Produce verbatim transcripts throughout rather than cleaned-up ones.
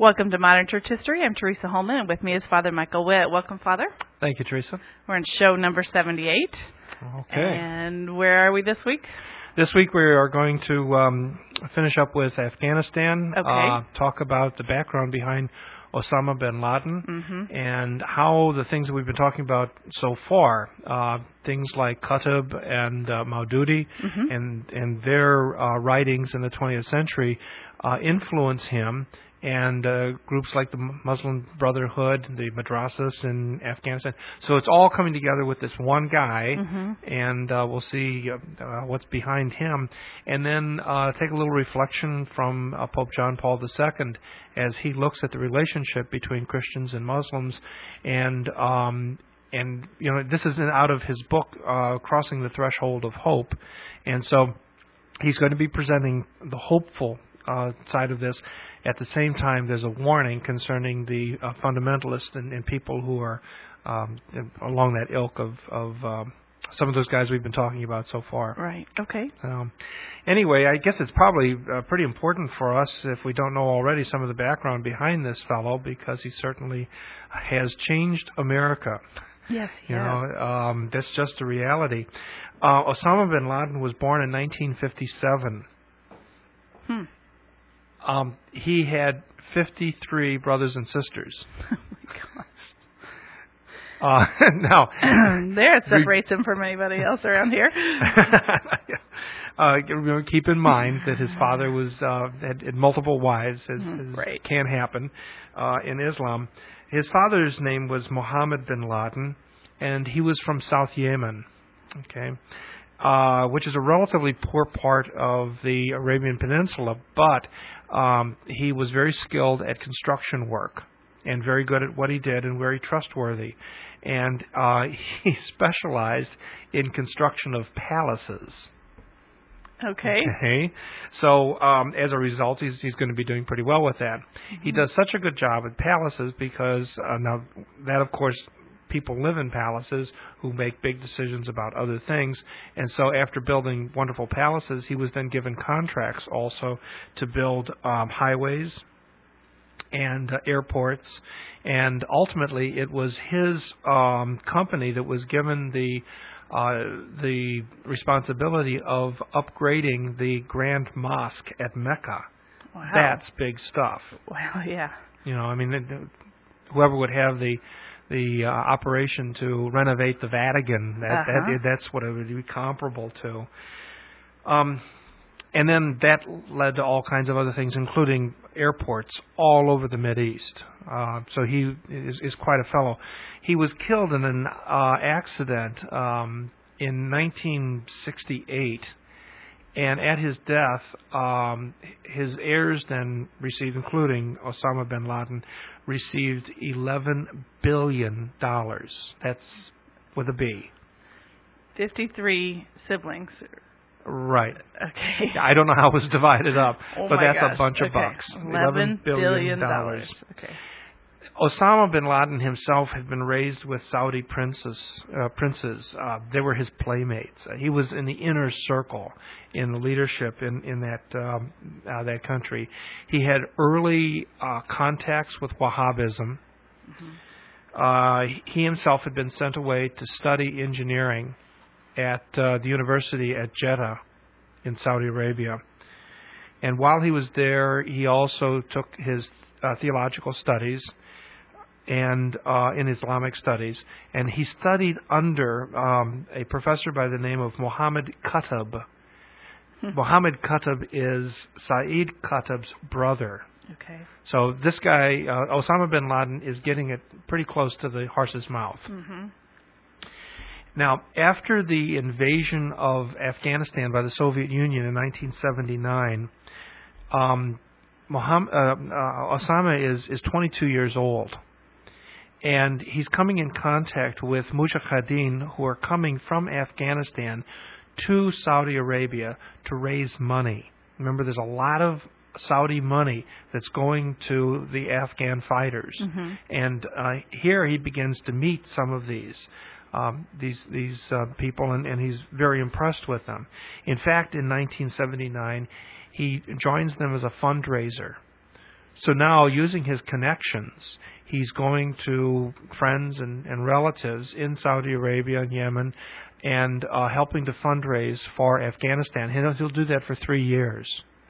Welcome to Modern Church History. I'm Teresa Holman, and with me is Father Michael Witt. Welcome, Father. Thank you, Teresa. We're in show number seventy-eight. Okay. And where are we this week? This week we are going to um, finish up with Afghanistan, Okay. uh, talk about the background behind Osama bin Laden, Mm-hmm. and how the things that we've been talking about so far, uh, things like Qutb and uh, Maududi Mm-hmm. and, and their uh, writings in the twentieth century uh, influence him, and uh, groups like the Muslim Brotherhood, the madrasas in Afghanistan. So it's all coming together with this one guy, Mm-hmm. and uh, we'll see uh, uh, what's behind him. And then uh, take a little reflection from uh, Pope John Paul the Second as he looks at the relationship between Christians and Muslims. And, um, and you know, this is out of his book, uh, Crossing the Threshold of Hope. And so he's going to be presenting the hopeful uh, side of this. At the same time, there's a warning concerning the uh, fundamentalists and, and people who are um, along that ilk of, of um, some of those guys we've been talking about so far. Right. Okay. Um, anyway, I guess it's probably uh, pretty important for us, if we don't know already, some of the background behind this fellow, because he certainly has changed America. Yes, You yes. know, um, that's just a reality. Uh, Osama bin Laden was born in nineteen fifty-seven. Hmm. Um, he had fifty-three brothers and sisters. Oh, my Uh, now, gosh. There, it separates him from anybody else around here. uh, keep in mind that his father was uh, had, had multiple wives, as, Mm, as right. can happen uh, in Islam. His father's name was Mohammed bin Laden, and he was from South Yemen. Okay. Uh, which is a relatively poor part of the Arabian Peninsula, but um, he was very skilled at construction work and very good at what he did and very trustworthy. And uh, he specialized in construction of palaces. Okay. Okay. So um, as a result, he's, he's going to be doing pretty well with that. Mm-hmm. He does such a good job at palaces because uh, now that, of course, people live in palaces who make big decisions about other things. And so after building wonderful palaces, he was then given contracts also to build um, highways and uh, airports. And ultimately, it was his um, company that was given the uh, the responsibility of upgrading the Grand Mosque at Mecca. Wow. That's big stuff. Wow, yeah. You know, I mean, it, whoever would have the the uh, operation to renovate the Vatican, that, Uh-huh. that that's what it would be comparable to. Um, and then that led to all kinds of other things, including airports all over the Mideast. Uh, so he is, is quite a fellow. He was killed in an uh, accident um, in nineteen sixty-eight. And at his death, um, his heirs then received, including Osama bin Laden, received eleven billion dollars. That's with a B. fifty-three siblings. Right. Okay. I don't know how it was divided up, Oh but my that's gosh. a bunch of Okay. bucks. Eleven billion dollars. Okay. Osama bin Laden himself had been raised with Saudi princes. Uh, princes. Uh, they were his playmates. Uh, he was in the inner circle in the leadership in in that um, uh, that country. He had early uh, contacts with Wahhabism. Mm-hmm. Uh, he himself had been sent away to study engineering at uh, the university at Jeddah in Saudi Arabia. And while he was there, he also took his uh, theological studies and uh, in Islamic studies, and he studied under um, a professor by the name of Muhammad Qutb. Muhammad Qutb is Saeed Qutb's brother. Okay. So this guy, uh, Osama bin Laden, is getting it pretty close to the horse's mouth. Mm-hmm. Now, after the invasion of Afghanistan by the Soviet Union in nineteen seventy-nine, um, Muhammad, uh, uh, Osama is, is twenty-two years old. And he's coming in contact with mujahideen who are coming from Afghanistan to Saudi Arabia to raise money. Remember, there's a lot of Saudi money that's going to the Afghan fighters. Mm-hmm. And uh, here he begins to meet some of these. Um, these these uh, people, and, and he's very impressed with them. In fact, in nineteen seventy-nine, he joins them as a fundraiser So now, using his connections, he's going to friends and, and relatives in Saudi Arabia and Yemen and uh, helping to fundraise for Afghanistan. He'll, he'll do that for three years.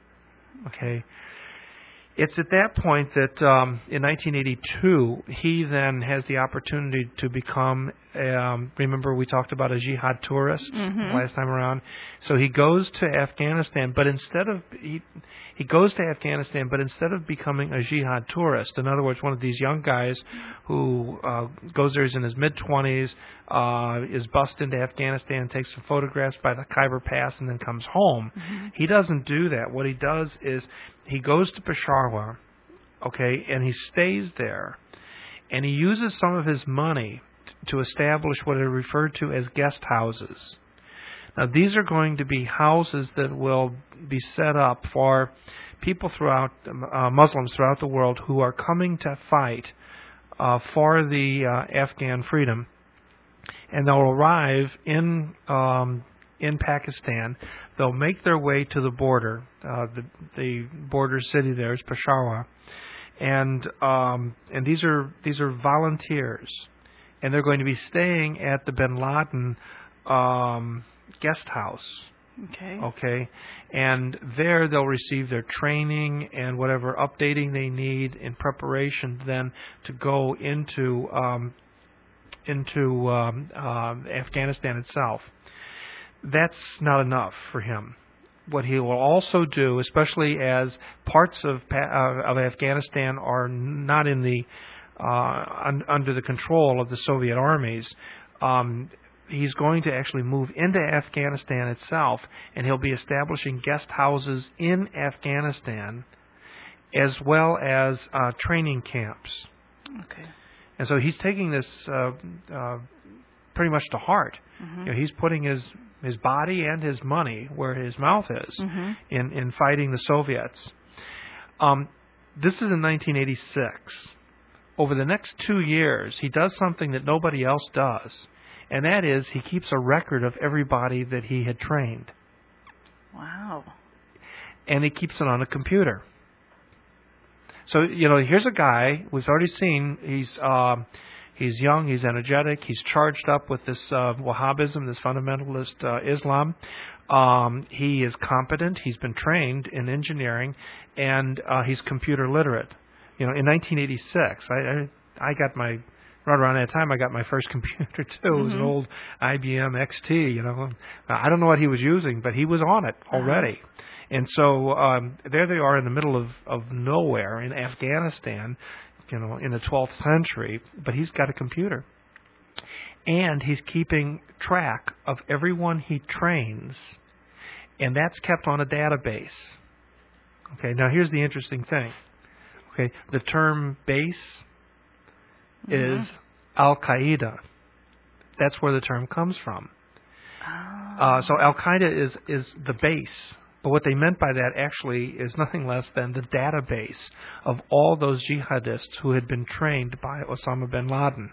Okay. It's at that point that um, in nineteen eighty-two, he then has the opportunity to become, um, remember we talked about a jihad tourist mm-hmm. last time around? So he goes to Afghanistan, but instead of, he, he goes to Afghanistan, but instead of becoming a jihad tourist, in other words, one of these young guys who uh, goes there, he's in his mid-twenties, uh, is bussed into Afghanistan, takes some photographs by the Khyber Pass, and then comes home. Mm-hmm. He doesn't do that. What he does is he goes to Peshawar, okay, and he stays there, and he uses some of his money t- to establish what are referred to as guest houses. Now, these are going to be houses that will be set up for people throughout, uh, Muslims throughout the world who are coming to fight uh, for the uh, Afghan freedom, and they'll arrive in um, in Pakistan. They'll make their way to the border. Uh, the, the border city there is Peshawar, and um, and these are these are volunteers, and they're going to be staying at the Bin Laden um, guest house. Okay. Okay, and there they'll receive their training and whatever updating they need in preparation then to go into um, into um, uh, Afghanistan itself. That's not enough for him. What he will also do, especially as parts of uh, of Afghanistan are not in the uh, un, under the control of the Soviet armies, um, he's going to actually move into Afghanistan itself, and he'll be establishing guest houses in Afghanistan, as well as uh, training camps. Okay. And so he's taking this uh, uh, pretty much to heart. Mm-hmm. You know, he's putting his his body and his money where his mouth is mm-hmm. in, in fighting the Soviets. Um, this is in nineteen eighty-six. Over the next two years, he does something that nobody else does, and that is he keeps a record of everybody that he had trained. Wow. And he keeps it on a computer. So, you know, here's a guy we've already seen. He's um, he's young, he's energetic, he's charged up with this uh, Wahhabism, this fundamentalist uh, Islam. Um, he is competent. He's been trained in engineering, and uh, he's computer literate. You know, in nineteen eighty-six, I, I I got my right around that time. I got my first computer too. Mm-hmm. It was an old I B M X T. You know, I don't know what he was using, but he was on it already. Uh-huh. And so um, there they are in the middle of, of nowhere in Afghanistan, you know, in the twelfth century. But he's got a computer, and he's keeping track of everyone he trains, and that's kept on a database. Okay, now here's the interesting thing. Okay, the term base mm-hmm. is Al-Qaeda. That's where the term comes from. Oh. Uh, so Al-Qaeda is, is the base. But what they meant by that actually is nothing less than the database of all those jihadists who had been trained by Osama bin Laden.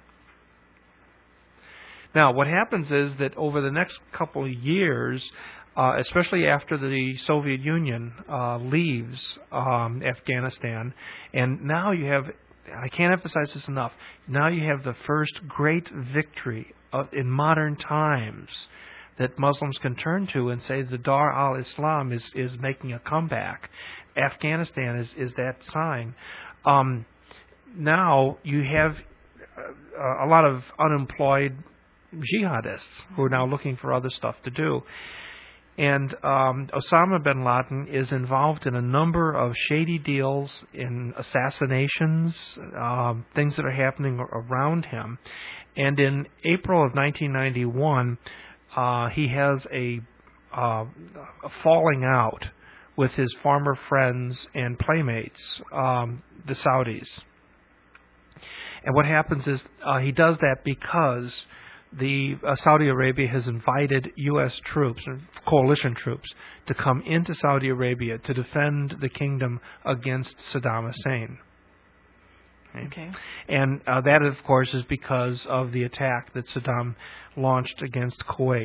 Now, what happens is that over the next couple of years, uh, especially after the Soviet Union uh, leaves um, Afghanistan, and now you have, I can't emphasize this enough, now you have the first great victory of, in modern times that Muslims can turn to and say the Dar al-Islam is, is making a comeback. Afghanistan is, is that sign. Um, now you have a, a lot of unemployed jihadists who are now looking for other stuff to do. And um, Osama bin Laden is involved in a number of shady deals, in assassinations, um, things that are happening around him. And in April of nineteen ninety-one, uh, he has a, uh, a falling out with his former friends and playmates, um, the Saudis. And what happens is uh, he does that because the uh, Saudi Arabia has invited U S troops, coalition troops, to come into Saudi Arabia to defend the kingdom against Saddam Hussein. Okay. Okay. And uh, that, of course, is because of the attack that Saddam launched against Kuwait.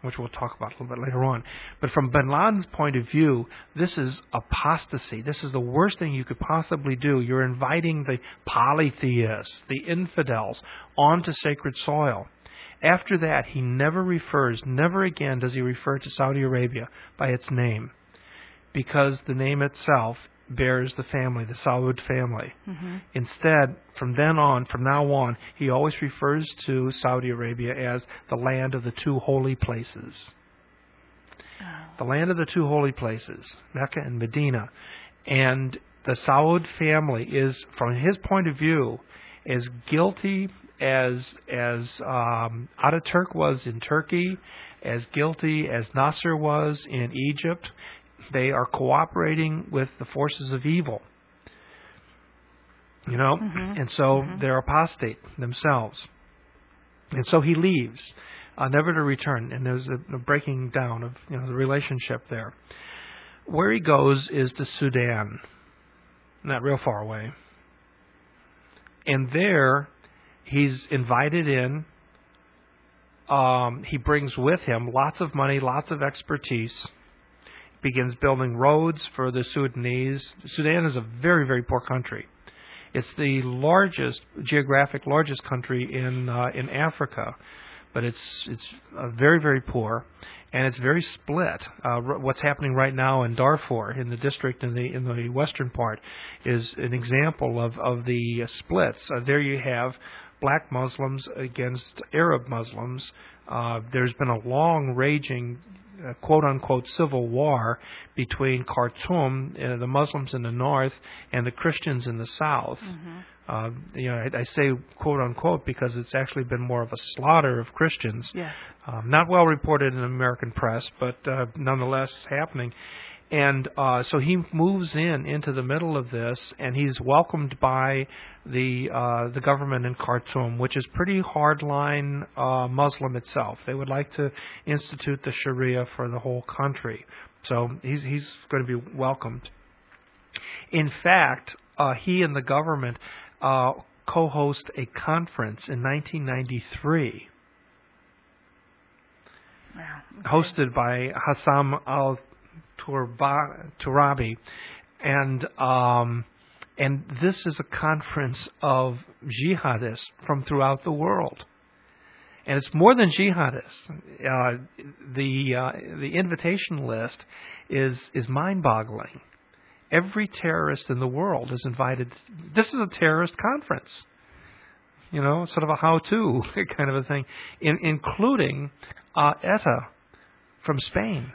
which we'll talk about a little bit later on. But from bin Laden's point of view, this is apostasy. This is the worst thing you could possibly do. You're inviting the polytheists, the infidels, onto sacred soil. After that, he never refers, never again does he refer to Saudi Arabia by its name, because the name itself bears the family, the Saud family. Mm-hmm. Instead, from then on, from now on, he always refers to Saudi Arabia as the land of the two holy places. Oh. The land of the two holy places, Mecca and Medina. And the Saud family is, from his point of view, as guilty as as um, Ataturk was in Turkey, as guilty as Nasser was in Egypt. They are cooperating with the forces of evil, you know, mm-hmm. and so mm-hmm. they're apostate themselves. And so he leaves, uh, never to return, and there's a, a breaking down of, you know, the relationship there. Where he goes is to Sudan, not real far away. And there, he's invited in. Um, he brings with him lots of money, lots of expertise. Begins building roads for the Sudanese. Sudan is a very, very poor country. It's the largest, geographic largest country in uh, in Africa, but it's it's uh, very, very poor, and it's very split. Uh, r- what's happening right now in Darfur, in the district in the in the western part, is an example of of the uh, splits. Uh, there you have black Muslims against Arab Muslims. Uh, there's been a long raging Uh, quote-unquote civil war between Khartoum, uh, the Muslims in the north, and the Christians in the south. Mm-hmm. Uh, you know, I, I say quote-unquote because it's actually been more of a slaughter of Christians. Yeah. Uh, not well reported in the American press, but uh, nonetheless happening. And uh, so he moves in into the middle of this, and he's welcomed by the uh, the government in Khartoum, which is pretty hardline uh, Muslim itself. They would like to institute the Sharia for the whole country. So he's he's going to be welcomed. In fact, uh, he and the government uh, co-host a conference in nineteen ninety-three, wow. Okay. hosted by Hassam al Turabi, and um, and this is a conference of jihadists from throughout the world, and it's more than jihadists. Uh, the uh, the invitation list is is mind-boggling. Every terrorist in the world is invited. This is a terrorist conference, you know, sort of a how-to kind of a thing, in, including uh, ETA from Spain.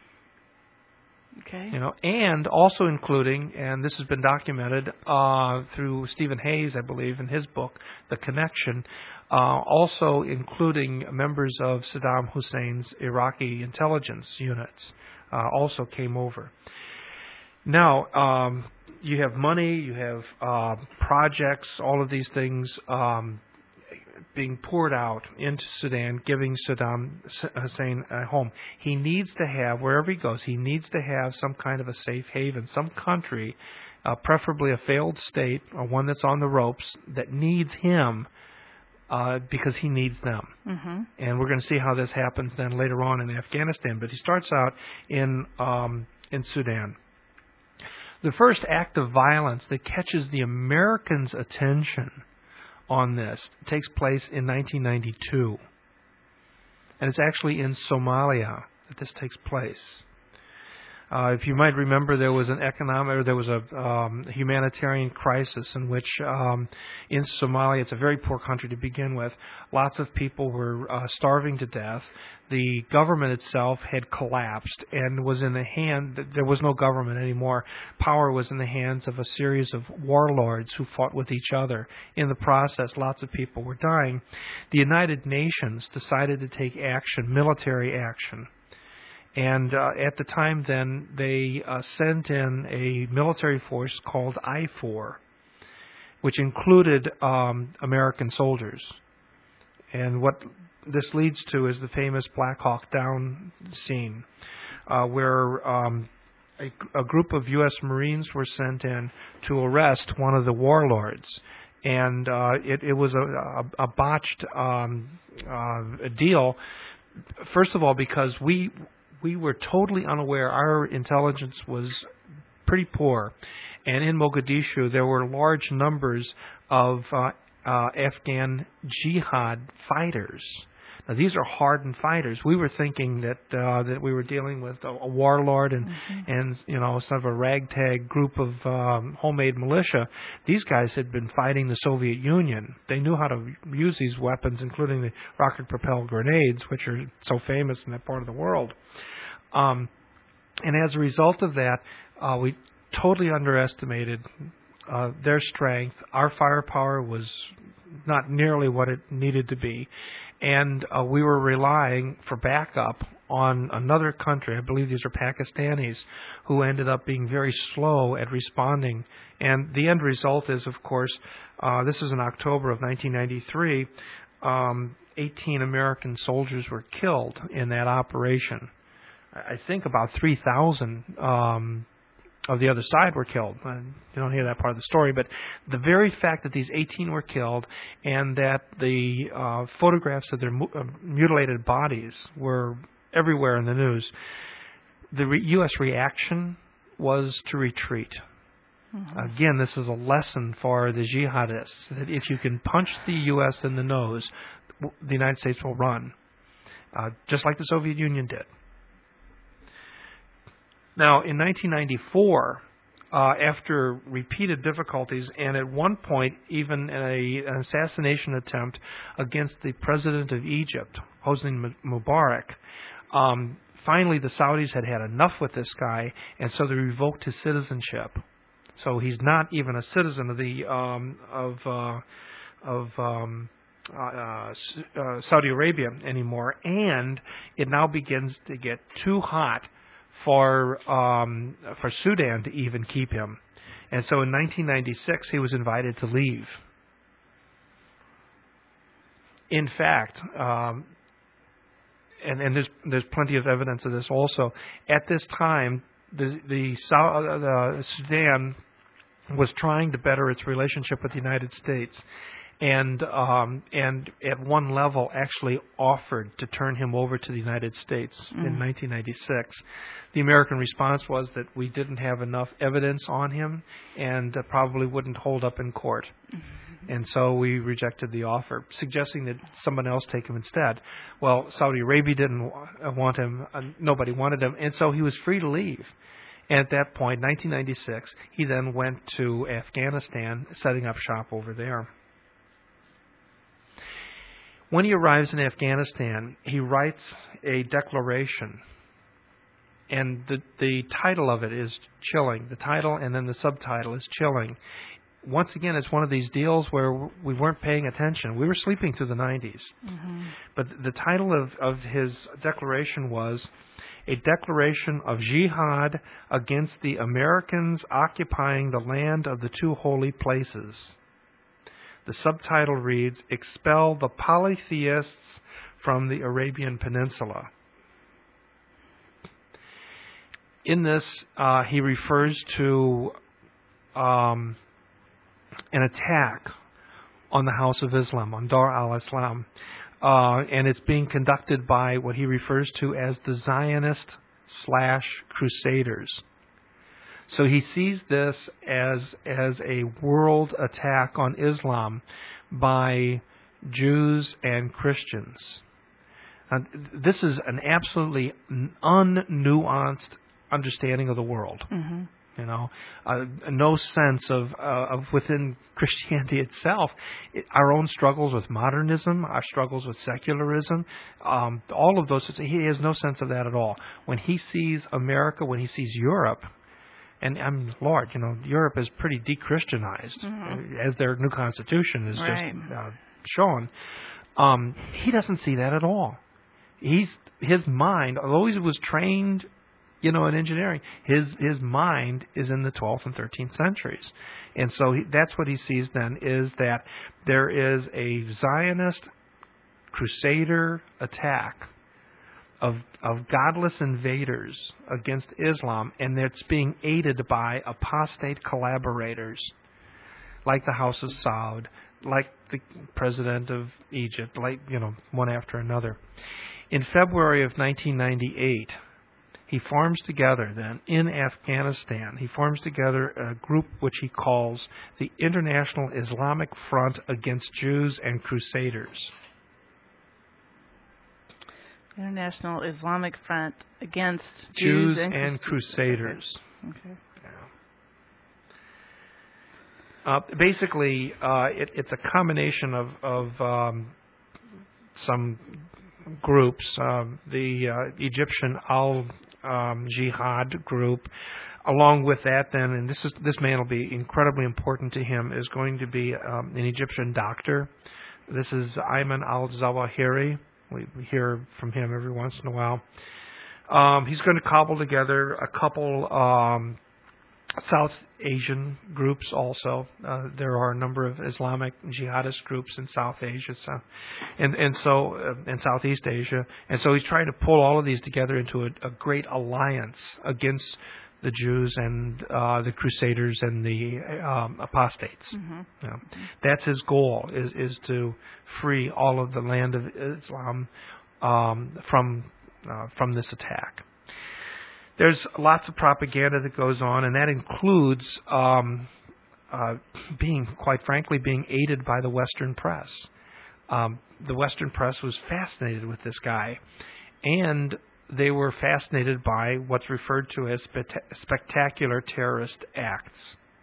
Okay. You know, and also including, and this has been documented uh, through Stephen Hayes, I believe, in his book, The Connection, uh, also including members of Saddam Hussein's Iraqi intelligence units uh, also came over. Now, um, you have money, you have uh, projects, all of these things um, being poured out into Sudan, giving Saddam Hussein a home. He needs to have, wherever he goes, he needs to have some kind of a safe haven, some country, uh, preferably a failed state or one that's on the ropes, that needs him uh, because he needs them. Mm-hmm. And we're going to see how this happens then later on in Afghanistan. But he starts out in um, in Sudan. The first act of violence that catches the Americans' attention on this takes place in nineteen ninety-two. And it's actually in Somalia that this takes place. Uh, if you might remember, there was an economic, or there was a um, humanitarian crisis in which, um, in Somalia, it's a very poor country to begin with. Lots of people were uh, starving to death. The government itself had collapsed and was in the hand. There was no government anymore. Power was in the hands of a series of warlords who fought with each other. In the process, lots of people were dying. The United Nations decided to take action, military action. And uh, at the time then, they uh, sent in a military force called I four, which included um, American soldiers. And what this leads to is the famous Black Hawk Down scene, uh, where um, a, a group of U S Marines were sent in to arrest one of the warlords. And uh, it, it was a, a, a botched um, uh, deal. first of all, because we we were totally unaware. Our intelligence was pretty poor, and in Mogadishu there were large numbers of uh, uh, Afghan jihad fighters. Now, these are hardened fighters. We were thinking that uh, that we were dealing with a, a warlord and mm-hmm. and you know sort of a ragtag group of um, homemade militia. These guys had been fighting the Soviet Union. They knew how to use these weapons, including the rocket-propelled grenades, which are so famous in that part of the world. Um, and as a result of that, uh, we totally underestimated uh, their strength. Our firepower was not nearly what it needed to be. And uh, we were relying for backup on another country. I believe these are Pakistanis, who ended up being very slow at responding. And the end result is, of course, uh, this is in October of nineteen ninety-three, um, eighteen American soldiers were killed in that operation. I think about three thousand um, of the other side were killed. Uh, you don't hear that part of the story, but the very fact that these eighteen were killed and that the uh, photographs of their mu- uh, mutilated bodies were everywhere in the news, the re- U S reaction was to retreat. Mm-hmm. Again, this is a lesson for the jihadists, that if you can punch the U S in the nose, the United States will run, uh, just like the Soviet Union did. Now, in nineteen ninety-four, uh, after repeated difficulties and at one point even a, an assassination attempt against the president of Egypt, Hosni Mubarak, um, finally the Saudis had had enough with this guy, and so they revoked his citizenship. So he's not even a citizen of the um, of uh, of um, uh, uh, Saudi Arabia anymore, and it now begins to get too hot for um, for Sudan to even keep him. And so in nineteen ninety-six, he was invited to leave. In fact, um, and, and there's there's plenty of evidence of this also, at this time, the, the, South, the Sudan was trying to better its relationship with the United States. And um, and at one level actually offered to turn him over to the United States mm. in nineteen ninety-six. The American response was that we didn't have enough evidence on him and uh, probably wouldn't hold up in court. Mm-hmm. And so we rejected the offer, suggesting that someone else take him instead. Well, Saudi Arabia didn't want him. Uh, nobody wanted him. And so he was free to leave. And at that point, nineteen ninety-six, he then went to Afghanistan, setting up shop over there. When he arrives in Afghanistan, he writes a declaration, and the the title of it is chilling. The title and then the subtitle is chilling. Once again, it's one of these deals where we weren't paying attention. We were sleeping through the nineties. Mm-hmm. But the title of, of his declaration was A Declaration of Jihad Against the Americans Occupying the Land of the Two Holy Places. The subtitle reads, Expel the Polytheists from the Arabian Peninsula. In this, uh, he refers to um, an attack on the House of Islam, on Dar al-Islam, uh, and it's being conducted by what he refers to as the Zionist slash Crusaders. So he sees this as as a world attack on Islam by Jews and Christians. Uh, this is an absolutely unnuanced understanding of the world. Mm-hmm. You know, uh, no sense of uh, of within Christianity itself, it, our own struggles with modernism, our struggles with secularism, um, all of those. He has no sense of that at all. When he sees America, when he sees Europe. And I mean, Lord, you know, Europe is pretty de-Christianized, mm-hmm. as their new constitution is right. just uh, shown. Um, he doesn't see that at all. He's his mind, although he was trained, you know, in engineering, his his mind is in the twelfth and thirteenth centuries, and so he, that's what he sees. Then is that there is a Zionist crusader attack of of godless invaders against Islam, and it's being aided by apostate collaborators like the House of Saud, like the president of Egypt, like, you know, one after another. In February of nineteen ninety-eight, he forms together then in Afghanistan, he forms together a group which he calls the International Islamic Front Against Jews and Crusaders. International Islamic Front Against Jews, Jews and, and Crusaders. Okay. Yeah. Uh, basically, uh, it, it's a combination of, of um, some groups, um, the uh, Egyptian Al um, Jihad group. Along with that, then, and this is this man will be incredibly important to him, is going to be um, an Egyptian doctor. This is Ayman al-Zawahiri. We hear from him every once in a while. Um, he's going to cobble together a couple um, South Asian groups also. Uh, there are a number of Islamic jihadist groups in South Asia, so, and and so uh, in Southeast Asia, and so he's trying to pull all of these together into a, a great alliance against the Jews and uh, the Crusaders and the um, apostates. Mm-hmm. Yeah. That's his goal: is is to free all of the land of Islam um, from uh, from this attack. There's lots of propaganda that goes on, and that includes um, uh, being, quite frankly, being aided by the Western press. Um, the Western press was fascinated with this guy, and they were fascinated by what's referred to as spe- spectacular terrorist acts.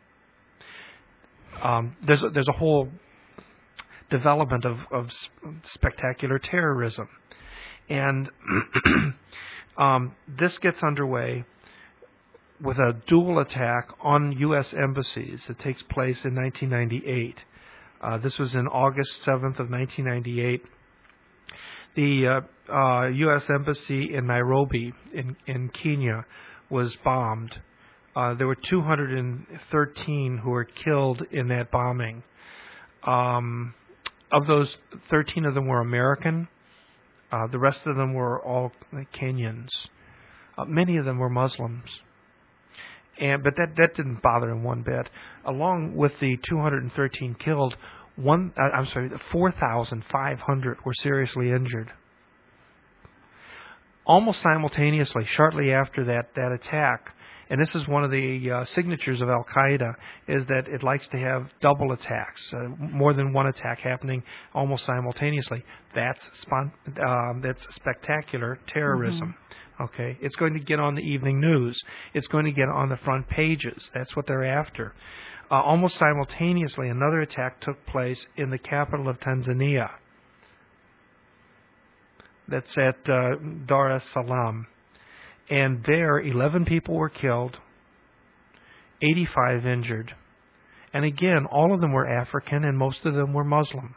Um, there's a, there's a whole development of, of spectacular terrorism, and um, this gets underway with a dual attack on U S embassies that takes place in nineteen ninety-eight. Uh, this was in August seventh of nineteen ninety-eight. The uh, uh, U S embassy in Nairobi in, in Kenya was bombed. Uh, there were two hundred thirteen who were killed in that bombing. Um, of those, thirteen of them were American. Uh, the rest of them were all Kenyans. Uh, many of them were Muslims. And but that, that didn't bother him one bit. Along with the two hundred thirteen killed, one uh, I'm sorry, four thousand five hundred were seriously injured. Almost simultaneously, shortly after that, that attack, and this is one of the uh, signatures of Al-Qaeda, is that it likes to have double attacks, uh, more than one attack happening almost simultaneously. That's spon- uh, that's spectacular terrorism. Mm-hmm. Okay, it's going to get on the evening news. It's going to get on the front pages. That's what they're after. Uh, almost simultaneously, another attack took place in the capital of Tanzania. That's at uh, Dar es Salaam. And there, eleven people were killed, eighty-five injured. And again, all of them were African and most of them were Muslim.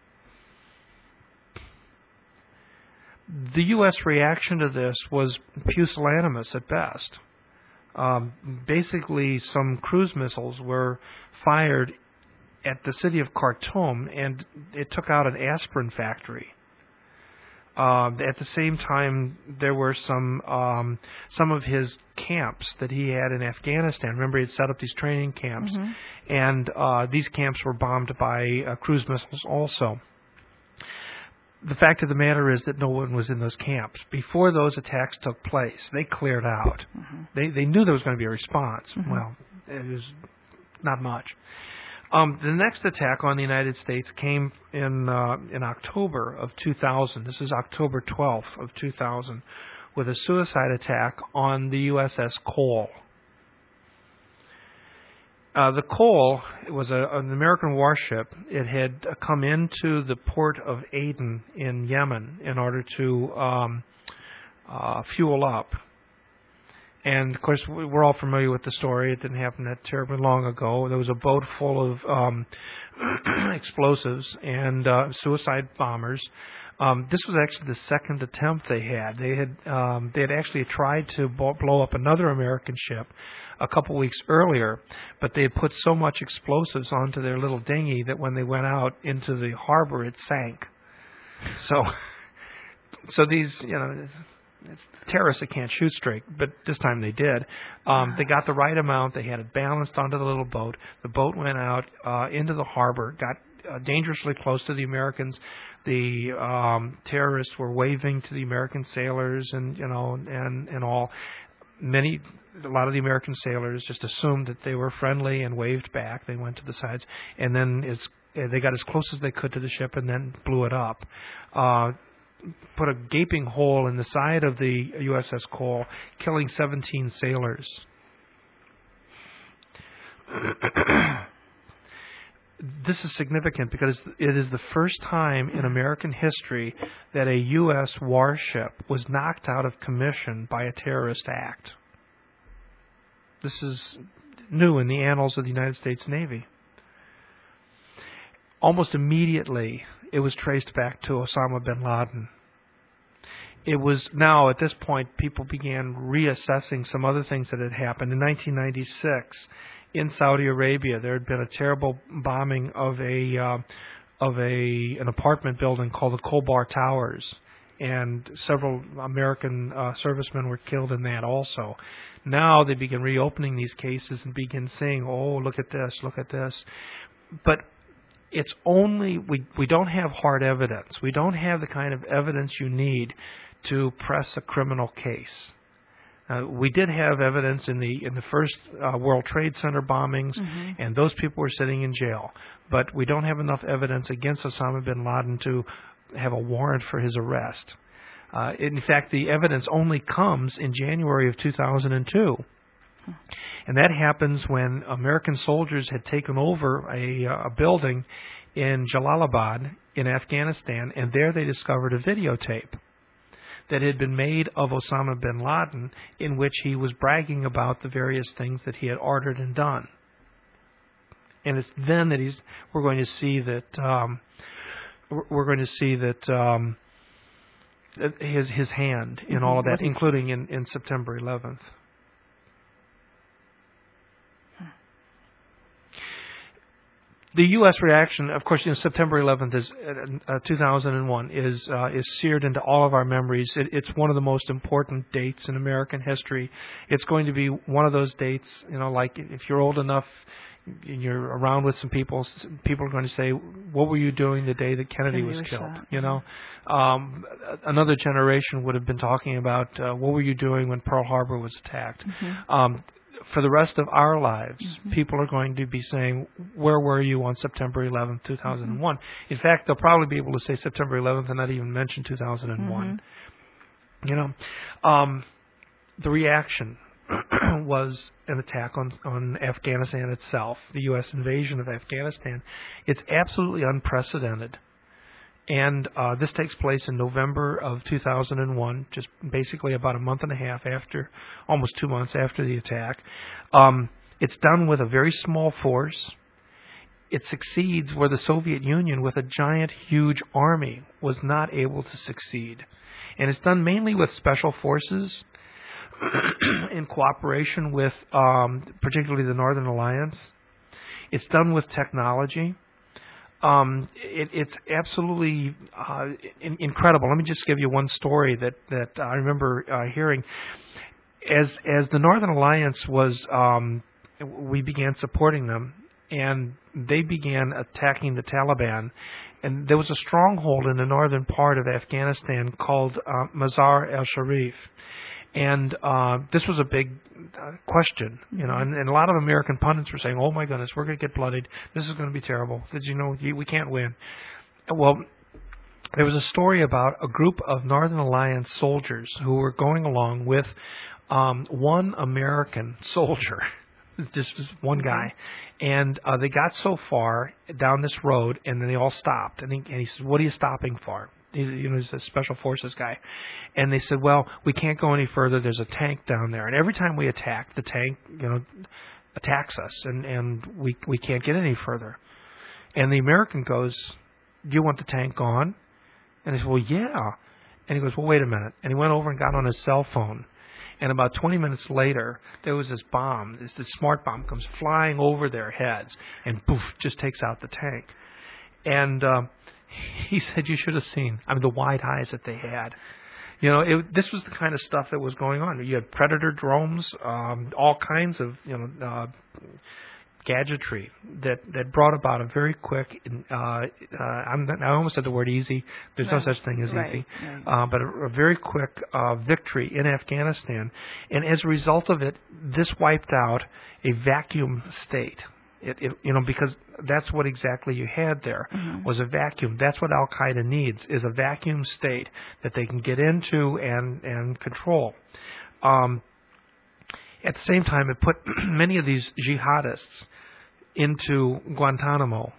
The U S reaction to this was pusillanimous at best. Um, basically, some cruise missiles were fired at the city of Khartoum, and it took out an aspirin factory. Uh, at the same time, there were some um, some of his camps that he had in Afghanistan. Remember, he had set up these training camps, mm-hmm. and uh, these camps were bombed by uh, cruise missiles also. The fact of the matter is that no one was in those camps. Before those attacks took place, they cleared out. Mm-hmm. They they knew there was going to be a response. Mm-hmm. Well, it was not much. Um, the next attack on the United States came in uh, in October of two thousand. This is October twelfth of two thousand, with a suicide attack on the U S S Cole. Uh, the Cole was a, an American warship. It had come into the port of Aden in Yemen in order to um, uh, fuel up. And, of course, we're all familiar with the story. It didn't happen that terribly long ago. There was a boat full of um, explosives and uh, suicide bombers. Um, this was actually the second attempt they had. They had um, they had actually tried to blow up another American ship a couple weeks earlier, but they had put so much explosives onto their little dinghy that when they went out into the harbor, it sank. So, so these, you know... it's terrorists that can't shoot straight, but this time they did. Um, they got the right amount. They had it balanced onto the little boat. The boat went out uh, into the harbor, got uh, dangerously close to the Americans. The um, terrorists were waving to the American sailors, and you know, and and all. Many, a lot of the American sailors just assumed that they were friendly and waved back. They went to the sides, and then as they got as close as they could to the ship, and then blew it up. Uh, put a gaping hole in the side of the U S S Cole, killing seventeen sailors. This is significant because it is the first time in American history that a U S warship was knocked out of commission by a terrorist act. This is new in the annals of the United States Navy. Almost immediately, it was traced back to Osama bin Laden. It was now, at this point, people began reassessing some other things that had happened. In nineteen ninety-six, in Saudi Arabia, there had been a terrible bombing of a uh, of a an apartment building called the Khobar Towers, and several American uh, servicemen were killed in that also. Now they begin reopening these cases and begin saying, "Oh, look at this, look at this," but it's only we we don't have hard evidence. We don't have the kind of evidence you need to press a criminal case. Uh, we did have evidence in the in the first uh, World Trade Center bombings, mm-hmm. and those people were sitting in jail. But we don't have enough evidence against Osama bin Laden to have a warrant for his arrest. Uh, in fact, the evidence only comes in January of two thousand two. And that happens when American soldiers had taken over a, a building in Jalalabad in Afghanistan, and there they discovered a videotape that had been made of Osama bin Laden in which he was bragging about the various things that he had ordered and done. And it's then that he's we're going to see that um, we're going to see that um, his his hand in all of that, including in, in September eleventh. The U S reaction, of course, you know, September eleventh is uh, two thousand one is uh, is seared into all of our memories. It, it's one of the most important dates in American history. It's going to be one of those dates, you know, like if you're old enough, you're around with some people, people are going to say, "What were you doing the day that Kennedy, Kennedy was, was killed?" Shot. You know, um, another generation would have been talking about uh, what were you doing when Pearl Harbor was attacked. Mm-hmm. Um, For the rest of our lives, mm-hmm. people are going to be saying, "Where were you on September eleventh, two thousand one?" Mm-hmm. In fact, they'll probably be able to say September eleventh and not even mention two thousand one. Mm-hmm. You know, um, the reaction was an attack on, on Afghanistan itself, the U S invasion of Afghanistan. It's absolutely unprecedented. And uh, this takes place in November of two thousand one, just basically about a month and a half after, almost two months after the attack. Um, it's done with a very small force. It succeeds where the Soviet Union, with a giant, huge army, was not able to succeed. And it's done mainly with special forces in cooperation with um, particularly the Northern Alliance. It's done with technology. Um, it, it's absolutely uh, in, incredible. Let me just give you one story that, that I remember uh, hearing. As as the Northern Alliance was, um, we began supporting them, and they began attacking the Taliban. And there was a stronghold in the northern part of Afghanistan called uh, Mazar-e-Sharif. And uh, this was a big uh, question, you know, and, and a lot of American pundits were saying, "Oh my goodness, we're going to get bloodied. This is going to be terrible. Did you know we can't win?" Well, there was a story about a group of Northern Alliance soldiers who were going along with um, one American soldier, just, just one guy, and uh, they got so far down this road, and then they all stopped, and he, and he said, "What are you stopping for?" You know, he's a special forces guy. And they said, "Well, we can't go any further. There's a tank down there. And every time we attack, the tank, you know, attacks us, and, and we we can't get any further." And the American goes, "Do you want the tank gone?" And they said, "Well, yeah." And he goes, "Well, wait a minute." And he went over and got on his cell phone. And about twenty minutes later, there was this bomb, this, this smart bomb comes flying over their heads, and poof, just takes out the tank. And uh, he said, "You should have seen, I mean, the wide eyes that they had. You know, it, this was the kind of stuff that was going on. You had Predator drones, um, all kinds of, you know, uh, gadgetry that, that brought about a very quick, uh, uh, I'm not, I almost said the word easy. There's no, no such thing as right, easy. Right. Uh, but a, a very quick uh, victory in Afghanistan. And as a result of it, this wiped out a vacuum state. It, it, you know, because that's what exactly you had there, mm-hmm. was a vacuum. That's what Al-Qaeda needs, is a vacuum state that they can get into and, and control. Um, at the same time, it put many of these jihadists into Guantanamo,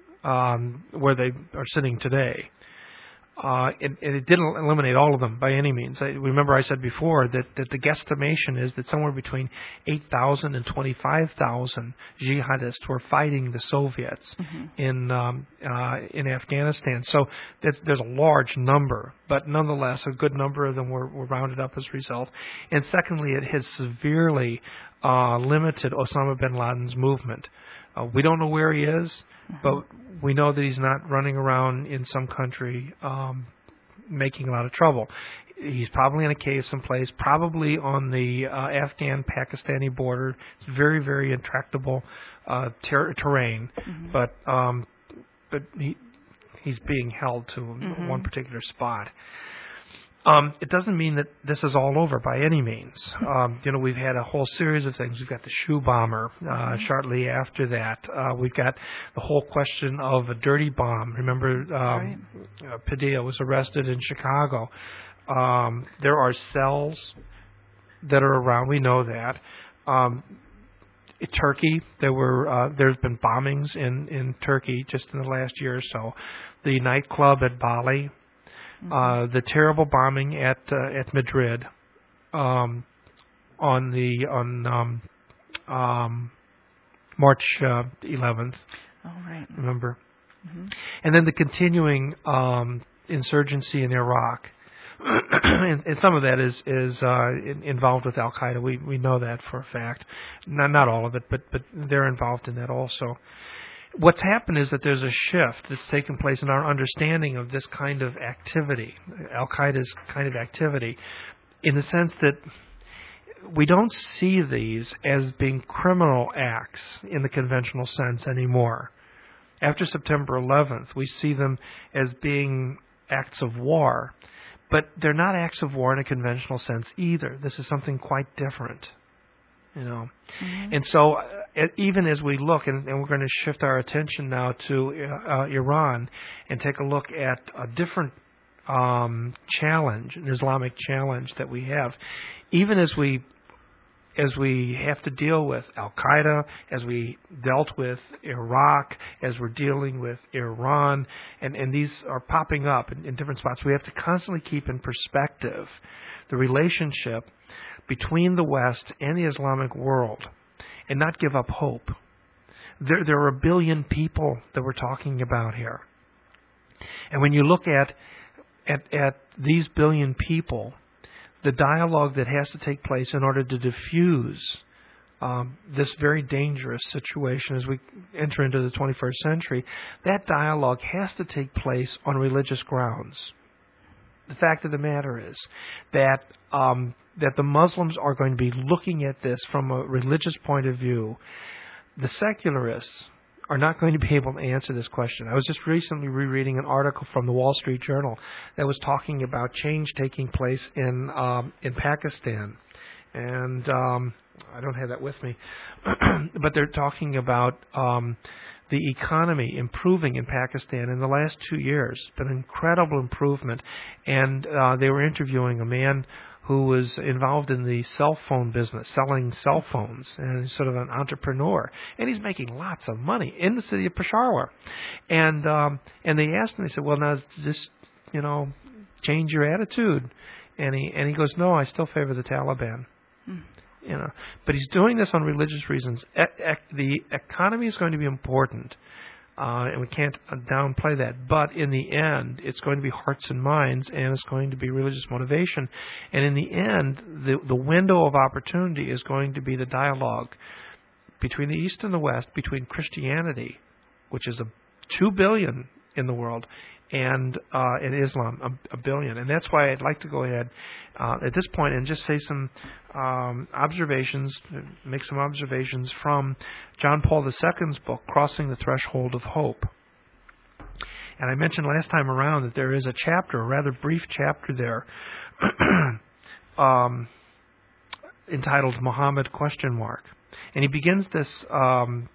um, where they are sitting today. Uh, and, and it didn't eliminate all of them by any means. I remember I said before that, that the guesstimation is that somewhere between eight thousand and twenty-five thousand jihadists were fighting the Soviets mm-hmm. in um, uh, in Afghanistan. So there's, there's a large number, but nonetheless, a good number of them were, were rounded up as a result. And secondly, it has severely uh, limited Osama bin Laden's movement. Uh, we don't know where he is, mm-hmm. but we know that he's not running around in some country um, making a lot of trouble. He's probably in a cave someplace, probably on the uh, Afghan-Pakistani border. It's very, very intractable uh, ter- terrain, mm-hmm. but um, but he he's being held to mm-hmm. one particular spot. Um, it doesn't mean that this is all over by any means. Um, you know, we've had a whole series of things. We've got the shoe bomber uh, shortly after that. Uh, we've got the whole question of a dirty bomb. Remember, um, right. uh, Padilla was arrested in Chicago. Um, there are cells that are around. We know that. Um, Turkey, there were uh, there's been bombings in, in Turkey just in the last year or so. The nightclub at Bali. Uh, the terrible bombing at uh, at Madrid um, on the on um, um, March uh, eleventh. Oh, right. Remember, mm-hmm. and then the continuing um, insurgency in Iraq, and, and some of that is is uh, in, involved with Al Qaeda. We we know that for a fact. Not not all of it, but but they're involved in that also. What's happened is that there's a shift that's taken place in our understanding of this kind of activity, Al-Qaeda's kind of activity, in the sense that we don't see these as being criminal acts in the conventional sense anymore. After September eleventh, we see them as being acts of war, but they're not acts of war in a conventional sense either. This is something quite different. You know, mm-hmm. and so uh, even as we look, and, and we're going to shift our attention now to uh, Iran and take a look at a different um, challenge, an Islamic challenge that we have, even as we as we have to deal with Al Qaeda, as we dealt with Iraq, as we're dealing with Iran, and, and these are popping up in, in different spots. We have to constantly keep in perspective the relationship between the West and the Islamic world, and not give up hope. There, there are a billion people that we're talking about here, and when you look at at, at these billion people, the dialogue that has to take place in order to diffuse um, this very dangerous situation as we enter into the twenty-first century, that dialogue has to take place on religious grounds. The fact of the matter is that um, that the Muslims are going to be looking at this from a religious point of view. The secularists are not going to be able to answer this question. I was just recently rereading an article from the Wall Street Journal that was talking about change taking place in um, in Pakistan, and um, I don't have that with me, but they're talking about um, the economy improving in Pakistan in the last two years. It's been an incredible improvement, and uh, they were interviewing a man who was involved in the cell phone business, selling cell phones, and he's sort of an entrepreneur, and he's making lots of money in the city of Peshawar. And um, and they asked him, they said, "Well, now does this, you know, change your attitude?" And he and he goes, "No, I still favor the Taliban." Hmm. You know, but he's doing this on religious reasons. E- e- the economy is going to be important, uh, and we can't downplay that. But in the end, it's going to be hearts and minds, and it's going to be religious motivation. And in the end, the the window of opportunity is going to be the dialogue between the East and the West, between Christianity, which is a two billion in the world, and uh, in Islam, a, a billion. And that's why I'd like to go ahead uh, at this point and just say some um, observations, make some observations from John Paul the Second's book, Crossing the Threshold of Hope. And I mentioned last time around that there is a chapter, a rather brief chapter there, um, entitled Muhammad question mark. And he begins this um,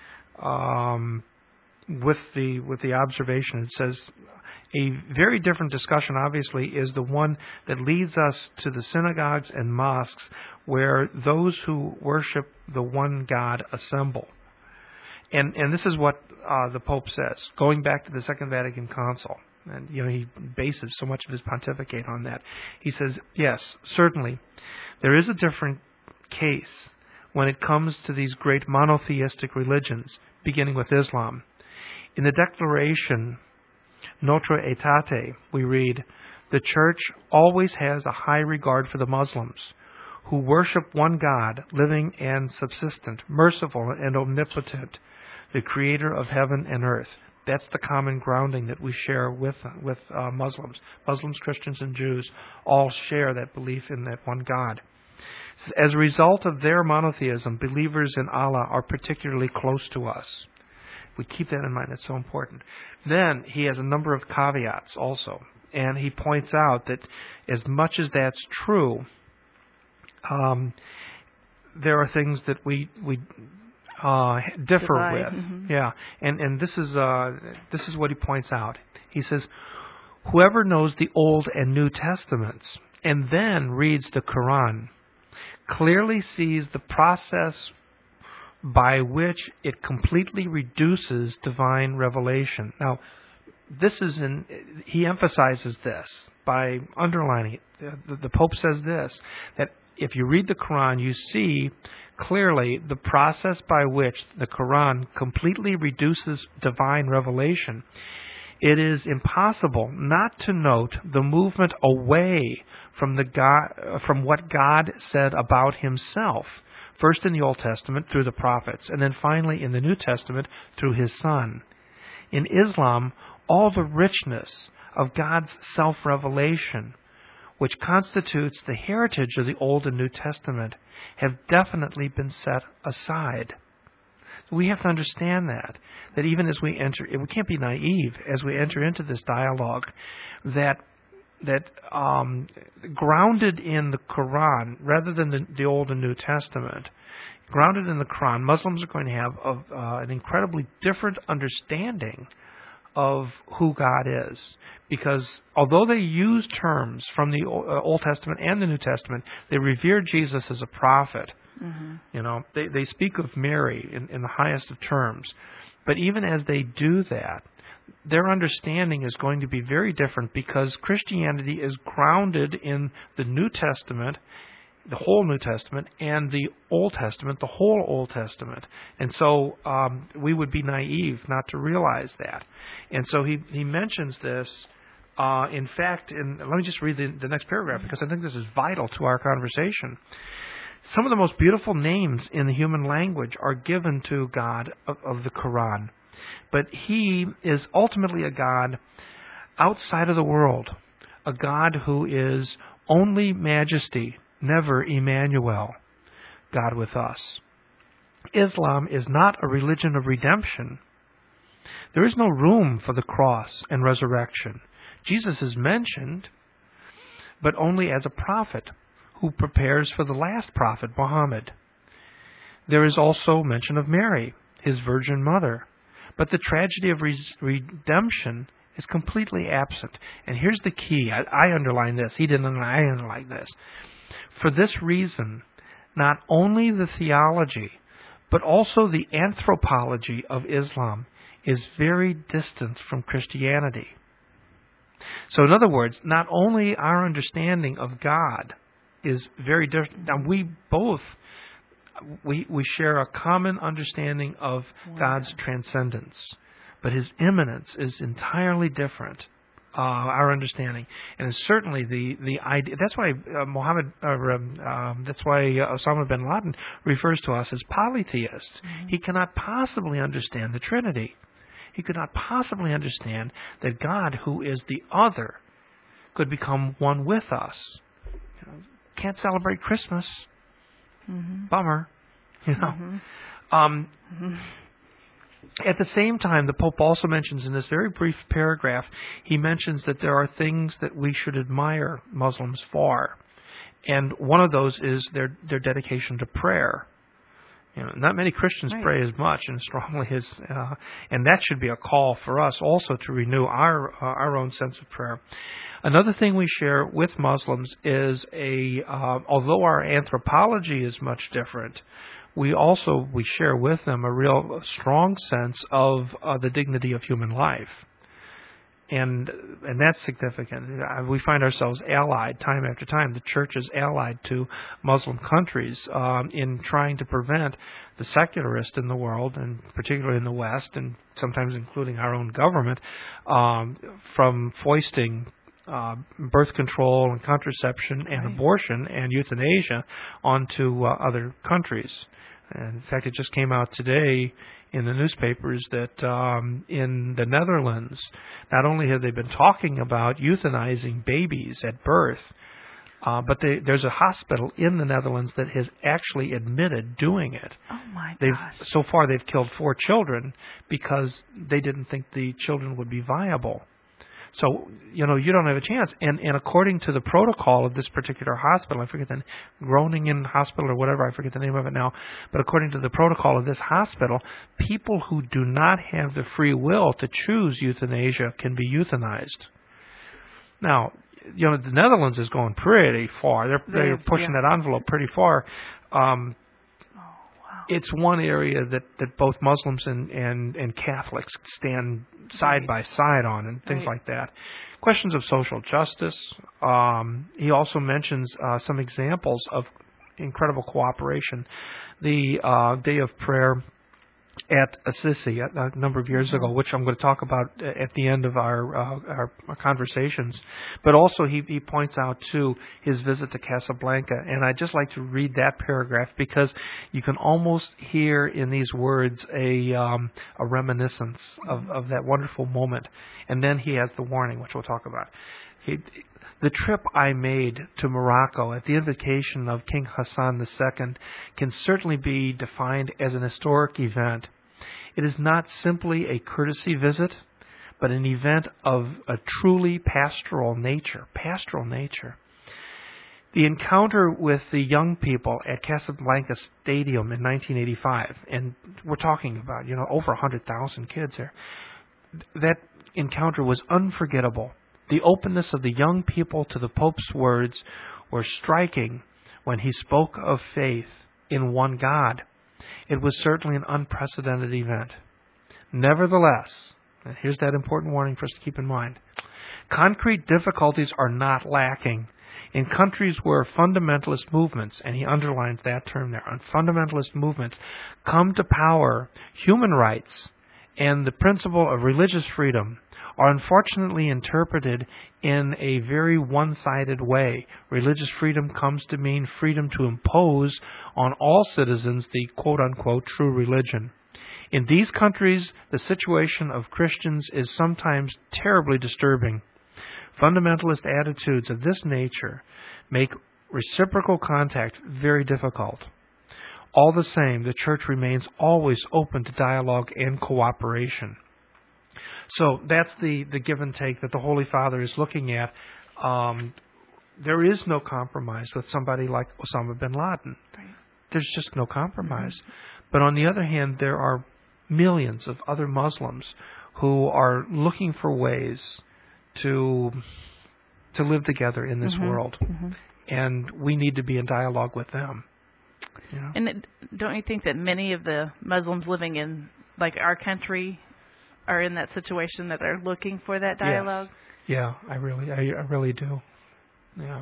um, with the with the observation. It says, a very different discussion, obviously, is the one that leads us to the synagogues and mosques where those who worship the one God assemble. And and this is what uh, the Pope says, going back to the Second Vatican Council. And, you know, he bases so much of his pontificate on that. He says, yes, certainly, there is a different case when it comes to these great monotheistic religions, beginning with Islam. In the Declaration Notre Etate, we read, the Church always has a high regard for the Muslims, who worship one God, living and subsistent, merciful and omnipotent, the creator of heaven and earth. That's the common grounding that we share with with uh, Muslims. Muslims, Christians, and Jews all share that belief in that one God. As a result of their monotheism, believers in Allah are particularly close to us. We keep that in mind. It's so important. Then he has a number of caveats also. And he points out that as much as that's true, um, there are things that we we uh, differ Divide. with. Mm-hmm. Yeah, and and this is uh, this is what he points out. He says, whoever knows the Old and New Testaments and then reads the Quran clearly sees the process by which it completely reduces divine revelation. Now, this is in, he emphasizes this by underlining it. The, the Pope says this, that if you read the Quran, you see clearly the process by which the Quran completely reduces divine revelation. It is impossible not to note the movement away from the God, from what God said about himself, first in the Old Testament through the prophets, and then finally in the New Testament through his Son. In Islam, all the richness of God's self-revelation, which constitutes the heritage of the Old and New Testament, have definitely been set aside. We have to understand that, that even as we enter, we can't be naive as we enter into this dialogue, that that um, grounded in the Quran, rather than the, the Old and New Testament, grounded in the Quran, Muslims are going to have a, uh, an incredibly different understanding of who God is. Because although they use terms from the Old Testament and the New Testament, they revere Jesus as a prophet. Mm-hmm. You know, they, they speak of Mary in, in the highest of terms. But even as they do that, their understanding is going to be very different, because Christianity is grounded in the New Testament, the whole New Testament, and the Old Testament, the whole Old Testament. And so um, we would be naive not to realize that. And so he, he mentions this. Uh, in fact, in, let me just read the, the next paragraph, because I think this is vital to our conversation. Some of the most beautiful names in the human language are given to God of, of the Quran. But he is ultimately a God outside of the world, a God who is only majesty, never Emmanuel, God with us. Islam is not a religion of redemption. There is no room for the cross and resurrection. Jesus is mentioned, but only as a prophet who prepares for the last prophet, Muhammad. There is also mention of Mary, his virgin mother. But the tragedy of re- redemption is completely absent. And here's the key. I, I underline this. He didn't underline, I underline this. For this reason, not only the theology, but also the anthropology of Islam is very distant from Christianity. So in other words, not only our understanding of God is very different. Now we both, we, we share a common understanding of wow. God's transcendence, but his immanence is entirely different. Uh, our understanding, and certainly the the idea. That's why uh, Muhammad. Uh, um, that's why uh, Osama bin Laden refers to us as polytheists. Mm-hmm. He cannot possibly understand the Trinity. He could not possibly understand that God, who is the other, could become one with us. You know, can't celebrate Christmas. Mm-hmm. Bummer. You know. Mm-hmm. Um, mm-hmm. At the same time, the Pope also mentions in this very brief paragraph, he mentions that there are things that we should admire Muslims for. And one of those is their, their dedication to prayer. You know, not many Christians right. pray as much and strongly as, uh, and that should be a call for us also to renew our uh, our own sense of prayer. Another thing we share with Muslims is a, uh, although our anthropology is much different, we also we share with them a real strong sense of uh, the dignity of human life. And and that's significant. We find ourselves allied time after time. The church is allied to Muslim countries um, in trying to prevent the secularists in the world, and particularly in the West, and sometimes including our own government, um, from foisting uh, birth control and contraception and right. abortion and euthanasia onto uh, other countries. And in fact, it just came out today in the newspapers that um, in the Netherlands, not only have they been talking about euthanizing babies at birth, uh, but they, there's a hospital in the Netherlands that has actually admitted doing it. Oh my They've, gosh! So far, they've killed four children because they didn't think the children would be viable. So, you know, you don't have a chance. And, and according to the protocol of this particular hospital, I forget the Groningen Hospital or whatever, I forget the name of it now, but according to the protocol of this hospital, people who do not have the free will to choose euthanasia can be euthanized. Now, you know, the Netherlands is going pretty far. They're, they're pushing yeah. that envelope pretty far. Um, It's one area that, that both Muslims and, and, and Catholics stand side right. by side on and things right. like that. Questions of social justice. Um, he also mentions uh, some examples of incredible cooperation. The uh, Day of Prayer at Assisi a, a number of years mm-hmm. ago, which I'm going to talk about at the end of our uh, our, our conversations. But also he, he points out, too, his visit to Casablanca. And I'd just like to read that paragraph because you can almost hear in these words a um, a reminiscence of, of that wonderful moment. And then he has the warning, which we'll talk about. He, the trip I made to Morocco at the invitation of King Hassan the Second can certainly be defined as an historic event. It is not simply a courtesy visit, but an event of a truly pastoral nature. Pastoral nature. The encounter with the young people at Casablanca Stadium in nineteen eighty-five, and we're talking about, you know, over one hundred thousand kids there, that encounter was unforgettable. The openness of the young people to the Pope's words were striking when he spoke of faith in one God. It was certainly an unprecedented event. Nevertheless, and here's that important warning for us to keep in mind, concrete difficulties are not lacking. In countries where fundamentalist movements, and he underlines that term there, on fundamentalist movements, come to power, human rights and the principle of religious freedom are unfortunately interpreted in a very one-sided way. Religious freedom comes to mean freedom to impose on all citizens the quote-unquote true religion. In these countries, the situation of Christians is sometimes terribly disturbing. Fundamentalist attitudes of this nature make reciprocal contact very difficult. All the same, the Church remains always open to dialogue and cooperation. So that's the, the give and take that the Holy Father is looking at. Um, there is no compromise with somebody like Osama bin Laden. Right. There's just no compromise. Mm-hmm. But on the other hand, there are millions of other Muslims who are looking for ways to to live together in this mm-hmm. world. Mm-hmm. And we need to be in dialogue with them. You know? And it, don't you think that many of the Muslims living in, like, our country are in that situation that they're looking for that dialogue? Yes. Yeah, I really, I, I really do. Yeah.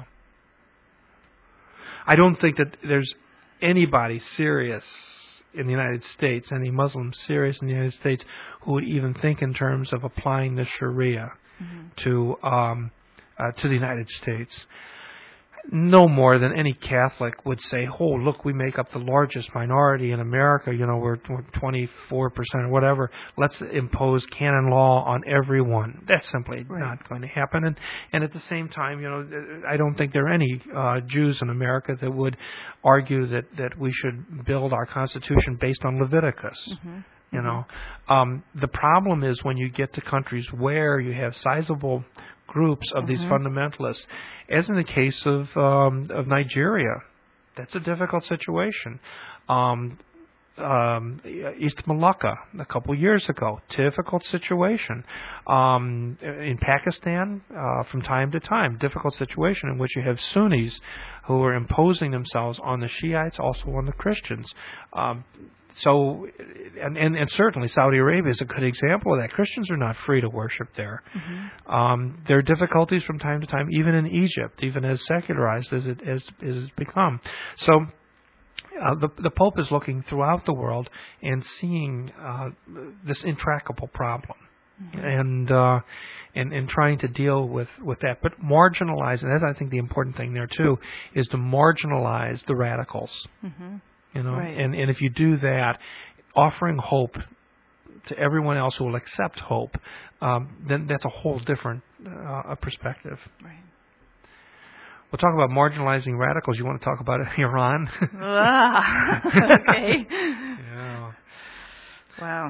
I don't think that there's anybody serious in the United States, any Muslim serious in the United States, who would even think in terms of applying the Sharia mm-hmm. to um, uh, to the United States. no more than any Catholic would say, oh, look, we make up the largest minority in America, you know, we're, we're twenty-four percent or whatever, let's impose canon law on everyone. That's simply right. not going to happen. And, and at the same time, you know, I don't think there are any uh, Jews in America that would argue that, that we should build our Constitution based on Leviticus. Mm-hmm. You know, um, the problem is when you get to countries where you have sizable groups of mm-hmm. these fundamentalists, as in the case of um, of Nigeria, that's a difficult situation. Um, um, East Malacca a couple years ago, difficult situation. Um, in Pakistan, uh, from time to time, difficult situation in which you have Sunnis who are imposing themselves on the Shiites, also on the Christians. Um, So, and, and, and certainly Saudi Arabia is a good example of that. Christians are not free to worship there. Mm-hmm. Um, there are difficulties from time to time, even in Egypt, even as secularized as it as, as it's become. So, uh, the the Pope is looking throughout the world and seeing uh, this intractable problem, mm-hmm. and uh, and and trying to deal with, with that, but marginalize. And that's, I think, the important thing there too, is to marginalize the radicals. Mm-hmm. You know, right. and, and if you do that, offering hope to everyone else who will accept hope, um, then that's a whole different uh, perspective. Right. We'll talk about marginalizing radicals. You want to talk about Iran? Ah, okay. Yeah. Wow.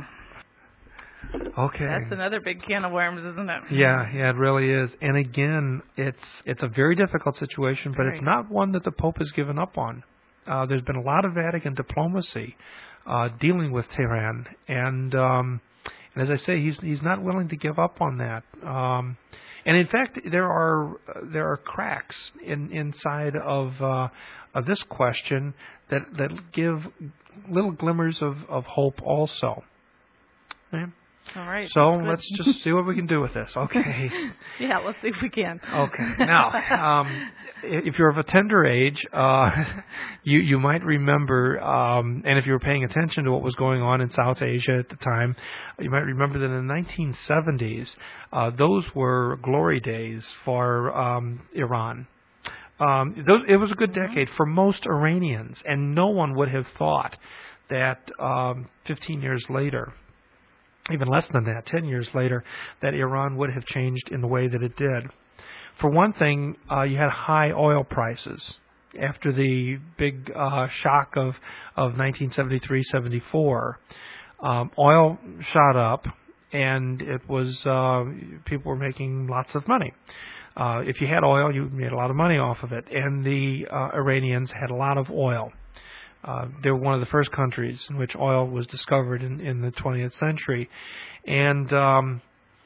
Okay. That's another big can of worms, isn't it? Yeah, yeah, it really is. And again, it's it's a very difficult situation, but right. it's not one that the Pope has given up on. Uh, there's been a lot of Vatican diplomacy uh, dealing with Tehran, and um, and as I say, he's he's not willing to give up on that. Um, and in fact, there are there are cracks in inside of uh, of this question that that give little glimmers of, of hope also. Okay? All right. So let's just see what we can do with this. Okay. Yeah, let's see if we can. Okay. Now, um, if you're of a tender age, uh, you you might remember, um, and if you were paying attention to what was going on in South Asia at the time, you might remember that in the nineteen seventies, uh, those were glory days for um, Iran. Um, those, it was a good decade for most Iranians, and no one would have thought that um, fifteen years later, even less than that, ten years later, that Iran would have changed in the way that it did. For one thing, uh, you had high oil prices. After the big uh, shock of, of nineteen seventy-three seventy-four, um, oil shot up, and it was uh, people were making lots of money. Uh, if you had oil, you made a lot of money off of it, and the uh, Iranians had a lot of oil. Uh, they were one of the first countries in which oil was discovered in, in the twentieth century. And um,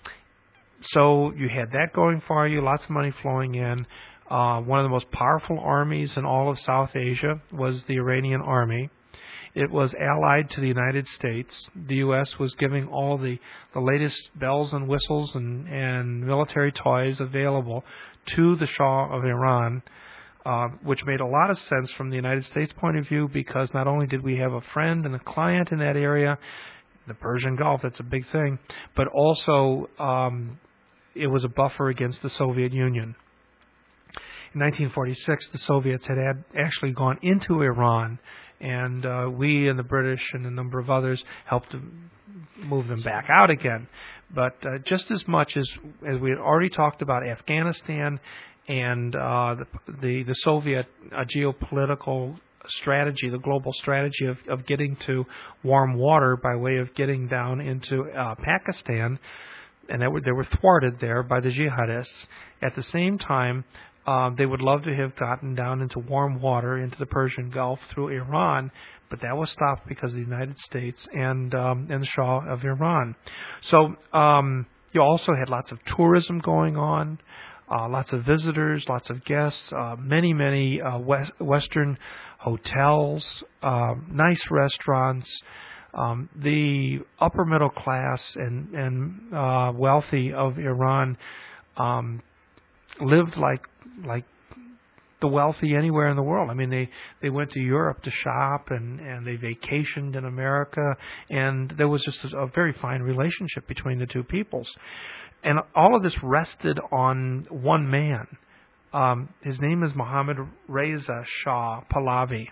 so you had that going for you, lots of money flowing in. Uh, one of the most powerful armies in all of South Asia was the Iranian army. It was allied to the United States. The U S was giving all the, the latest bells and whistles and, and military toys available to the Shah of Iran. Uh, which made a lot of sense from the United States point of view, because not only did we have a friend and a client in that area, the Persian Gulf, that's a big thing, but also um, it was a buffer against the Soviet Union. In nineteen forty-six, the Soviets had, had actually gone into Iran, and uh, we and the British and a number of others helped to move them back out again. But uh, just as much as, as we had already talked about Afghanistan and uh, the, the the Soviet uh, geopolitical strategy, the global strategy of, of getting to warm water by way of getting down into uh, Pakistan, and that were, they were thwarted there by the jihadists. At the same time, uh, they would love to have gotten down into warm water into the Persian Gulf through Iran, but that was stopped because of the United States and um, and the Shah of Iran. So um, you also had lots of tourism going on. Uh, lots of visitors, lots of guests, uh, many, many uh, west, Western hotels, uh, nice restaurants. Um, the upper middle class and, and uh, wealthy of Iran um, lived like like the wealthy anywhere in the world. I mean, they, they went to Europe to shop, and, and they vacationed in America, and there was just a, a very fine relationship between the two peoples. And all of this rested on one man, Um, his name is Mohammad Reza Shah Pahlavi.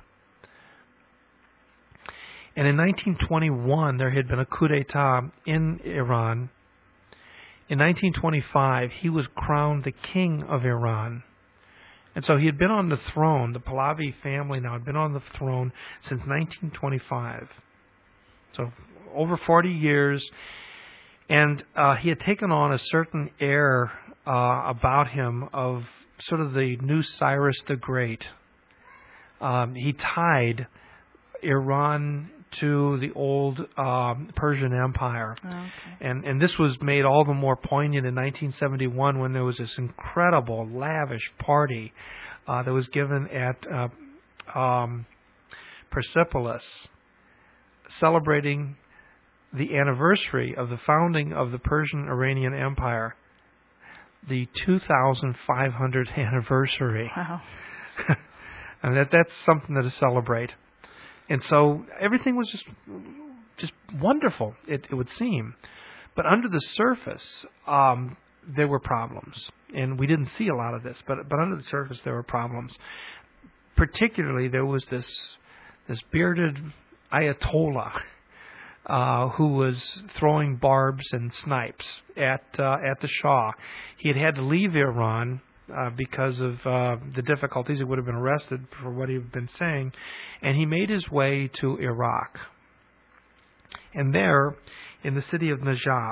And in nineteen twenty-one, there had been a coup d'etat in Iran. In nineteen twenty-five, he was crowned the king of Iran. And so he had been on the throne. The Pahlavi family now had been on the throne since nineteen twenty-five. So over forty years. And uh, he had taken on a certain air uh, about him of sort of the new Cyrus the Great. Um, he tied Iran to the old um, Persian Empire. Oh, okay. And and this was made all the more poignant in nineteen seventy-one when there was this incredible, lavish party uh, that was given at uh, um, Persepolis, celebrating the anniversary of the founding of the Persian-Iranian Empire, the two thousand five hundredth anniversary. Wow. And that that's something to celebrate. And so everything was just just wonderful, it, it would seem. But under the surface, um, there were problems. And we didn't see a lot of this, but but under the surface there were problems. Particularly, there was this this bearded Ayatollah uh, who was throwing barbs and snipes at uh, at the Shah. He had had to leave Iran Uh, because of uh, the difficulties. He would have been arrested for what he had been saying. And he made his way to Iraq. And there, in the city of Najaf,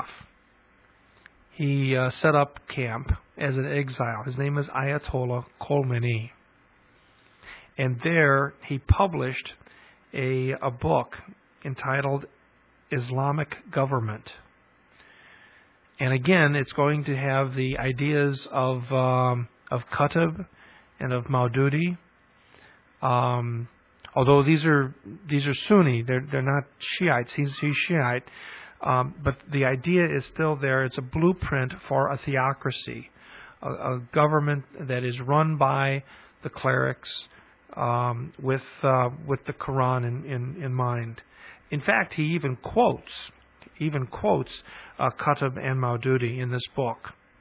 he uh, set up camp as an exile. His name is Ayatollah Khomeini. And there, he published a, a book entitled Islamic Government. And again, it's going to have the ideas of um, of Qutb and of Maududi. Um, although these are these are Sunni, they're they're not Shiites. He's he's Shiite, um, but the idea is still there. It's a blueprint for a theocracy, a, a government that is run by the clerics um, with uh, with the Quran in, in in mind. In fact, he even quotes. even quotes uh, Qutb and Maududi in this book.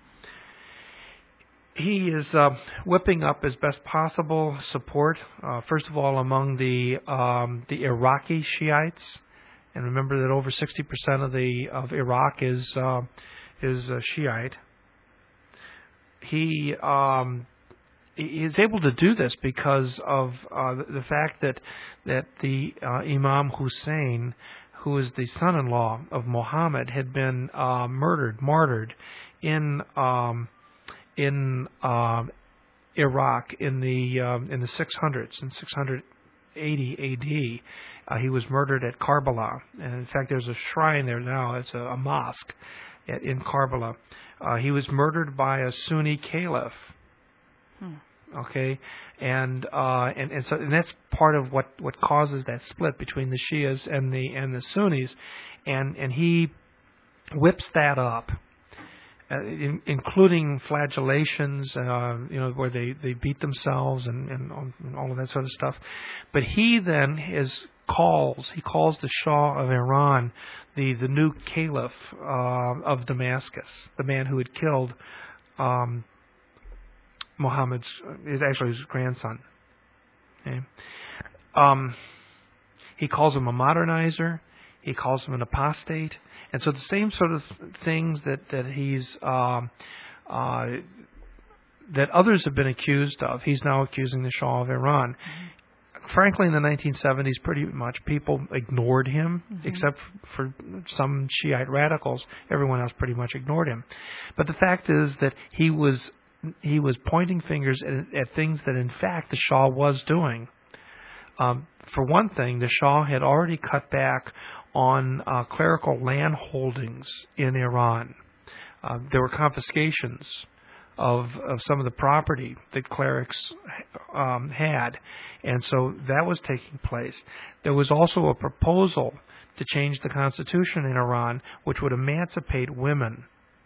He is uh, whipping up as best possible support, uh, first of all, among the um, the Iraqi Shiites, and remember that over sixty percent of the of Iraq is uh, is uh, Shiite. He um, he is able to do this because of uh, the, the fact that that the uh, Imam Hussein, who is the son-in-law of Muhammad, had been uh, murdered, martyred in um, in um, Iraq in the um, in the six hundreds, in six eighty A D. Uh, he was murdered at Karbala, and in fact, there's a shrine there now. It's a, a mosque at, in Karbala. Uh, he was murdered by a Sunni caliph. Hmm. Okay, and uh, and and so and that's part of what, what causes that split between the Shias and the and the Sunnis, and and he whips that up, uh, in, including flagellations, uh, you know, where they, they beat themselves and, and all of that sort of stuff. But he then is calls he calls the Shah of Iran the the new caliph uh, of Damascus, the man who had killed Um, Muhammad's is actually his grandson. Okay. Um, he calls him a modernizer. He calls him an apostate, and so the same sort of things that that he's um, uh, that others have been accused of, he's now accusing the Shah of Iran. Mm-hmm. Frankly, in the nineteen seventies, pretty much people ignored him, mm-hmm. except for some Shiite radicals. Everyone else pretty much ignored him. But the fact is that he was. He was pointing fingers at, at things that, in fact, the Shah was doing. Um, for one thing, the Shah had already cut back on uh, clerical land holdings in Iran. Uh, there were confiscations of, of some of the property that clerics um, had, and so that was taking place. There was also a proposal to change the constitution in Iran, which would emancipate women.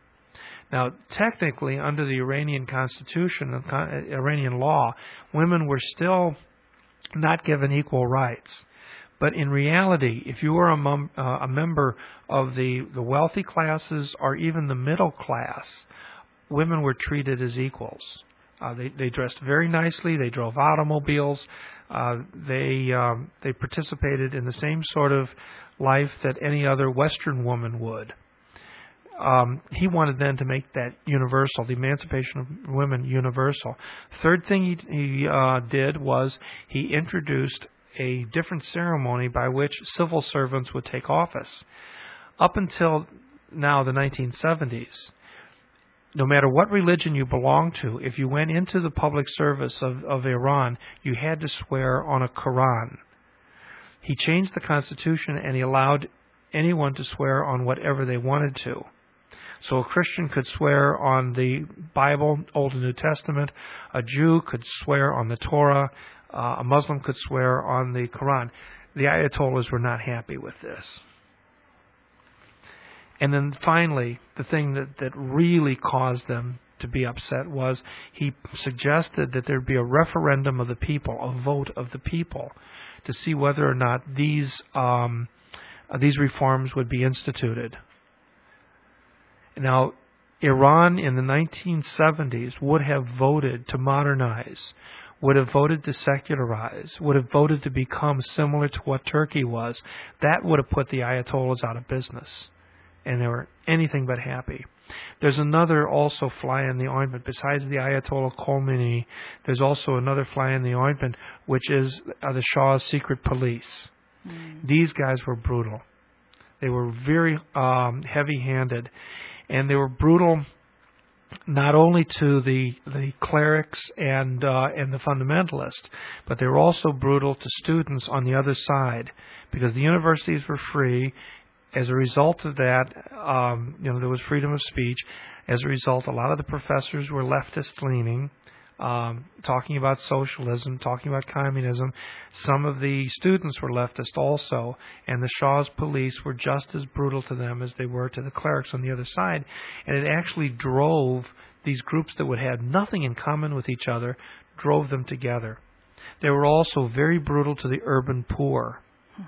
Now, technically, under the Iranian constitution, uh, Iranian law, women were still not given equal rights. But in reality, if you were a, mum, uh, a member of the, the wealthy classes or even the middle class, women were treated as equals. Uh, they they dressed very nicely. They drove automobiles. Uh, they um, they participated in the same sort of life that any other Western woman would. Um, he wanted then to make that universal, the emancipation of women universal. Third thing he, he uh, did was he introduced a different ceremony by which civil servants would take office. Up until now, the nineteen seventies, no matter what religion you belonged to, if you went into the public service of, of Iran, you had to swear on a Quran. He changed the Constitution and he allowed anyone to swear on whatever they wanted to. So a Christian could swear on the Bible, Old and New Testament. A Jew could swear on the Torah. Uh, a Muslim could swear on the Quran. The Ayatollahs were not happy with this. And then finally, the thing that, that really caused them to be upset was he suggested that there be a referendum of the people, a vote of the people, to see whether or not these um, these reforms would be instituted. Now, Iran in the nineteen seventies would have voted to modernize, would have voted to secularize, would have voted to become similar to what Turkey was. That would have put the Ayatollahs out of business. And they were anything but happy. There's another also fly in the ointment. Besides the Ayatollah Khomeini, there's also another fly in the ointment, which is uh, the Shah's secret police. Mm. These guys were brutal. They were very um, heavy-handed. And they were brutal not only to the the clerics and uh, and the fundamentalists, but they were also brutal to students on the other side, because the universities were free. As a result of that, um, you know, there was freedom of speech. As a result, a lot of the professors were leftist-leaning, um, talking about socialism, talking about communism. Some of the students were leftist also, and the Shah's police were just as brutal to them as they were to the clerics on the other side. And it actually drove these groups that would have nothing in common with each other, drove them together. They were also very brutal to the urban poor,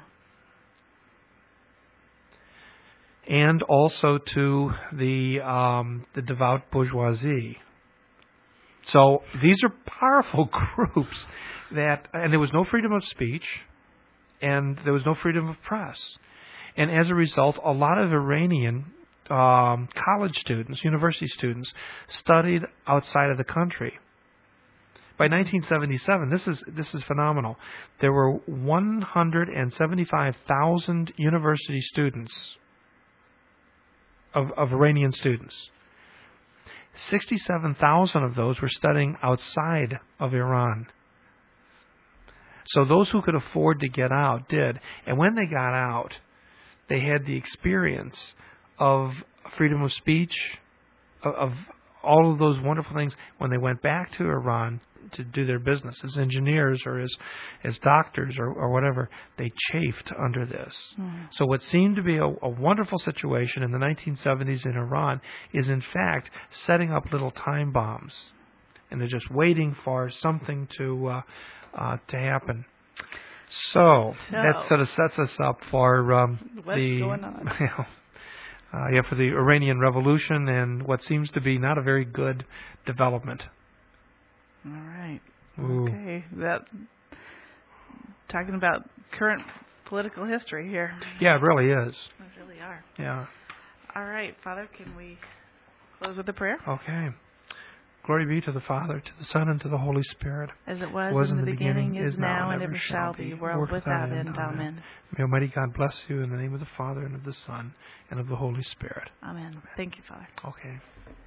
and also to the um, the devout bourgeoisie. So these are powerful groups that, and there was no freedom of speech, and there was no freedom of press. And as a result, a lot of Iranian um, college students, university students, studied outside of the country. By nineteen seventy-seven, this is this is phenomenal. There were one hundred seventy-five thousand university students of, of Iranian students. sixty-seven thousand of those were studying outside of Iran. So those who could afford to get out did. And when they got out, they had the experience of freedom of speech, of, of all of those wonderful things. When they went back to Iran to do their business as engineers or as as doctors or, or whatever, they chafed under this. Mm. So what seemed to be a, a wonderful situation in the nineteen seventies in Iran is in fact setting up little time bombs, and they're just waiting for something to uh, uh, to happen. So, so that sort of sets us up for um, what's the going on? You know, uh, yeah, for the Iranian Revolution and what seems to be not a very good development. All right. Ooh. Okay. That talking about current political history here. Yeah, it really is. We really are. Yeah. All right, Father, can we close with a prayer? Okay. Glory be to the Father, to the Son, and to the Holy Spirit. As it was, was in in the, the beginning, beginning, is now, and ever shall be, world, world without end. Amen. Amen. May Almighty God bless you in the name of the Father, and of the Son, and of the Holy Spirit. Amen. Thank you, Father. Okay.